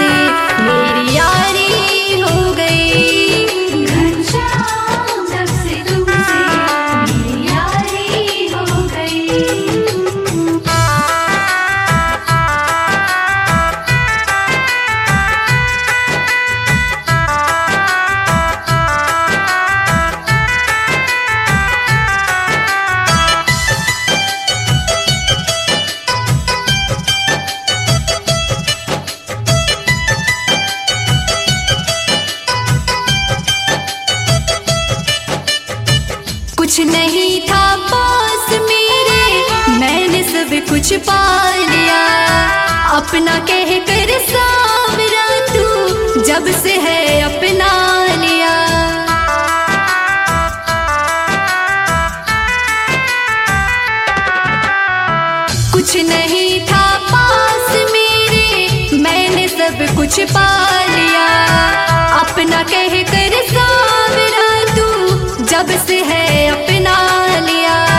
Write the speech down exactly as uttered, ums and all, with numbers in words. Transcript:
मेरी यारी हो गई। घनश्याम जब से तुमसे मेरी यारी हो गई। कुछ नहीं था पास मेरे, मैंने सब कुछ पा लिया। अपना कह कर सावरा तू जब से है अपना लिया। कुछ नहीं था पास मेरे, मैंने सब कुछ पा लिया। अपना कह कर सावरा तू जब से है अपना लिया।